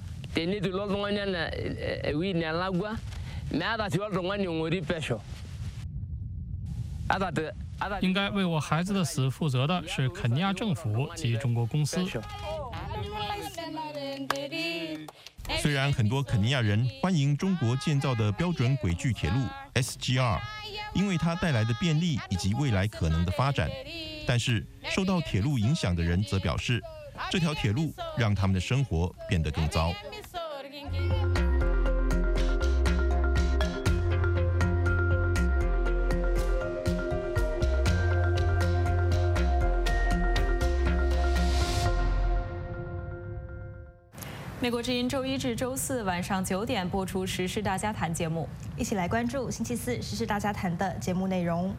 S8: 应该为我孩子的死负责的是肯尼亚政府及中国公司。
S23: 虽然很多肯尼亚人欢迎中国建造的标准轨距铁路 S G R， 因为它带来的便利以及未来可能的发展，但是受到铁路影响的人则表示，这条铁路让他们的生活变得更糟。
S1: 美国之音周一至周四晚上九点播出《时事大家谈》节目，
S2: 一起来关注星期四《时事大家谈》的节目内容。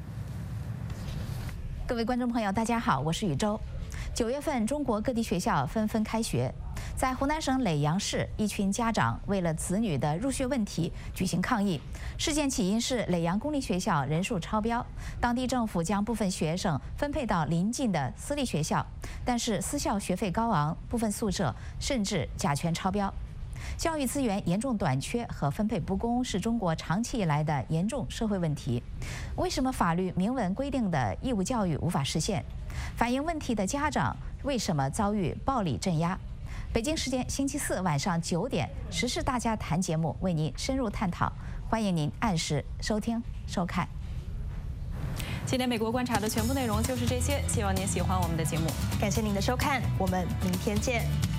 S12: 各位观众朋友，大家好，我是宇宙。九月份，中国各地学校纷纷开学。在湖南省耒阳市，一群家长为了子女的入学问题举行抗议。事件起因是耒阳公立学校人数超标，当地政府将部分学生分配到邻近的私立学校，但是私校学费高昂，部分宿舍甚至甲醛超标。教育资源严重短缺和分配不公是中国长期以来的严重社会问题。为什么法律明文规定的义务教育无法实现？反映问题的家长为什么遭遇暴力镇压？ 北京时间星期四晚上九点，时事大家谈节目为您深入探讨，欢迎您按时收听收看。
S1: 今天美国观察的全部内容就是这些，希望您喜欢我们的节目，
S2: 感谢您的收看，我们明天见。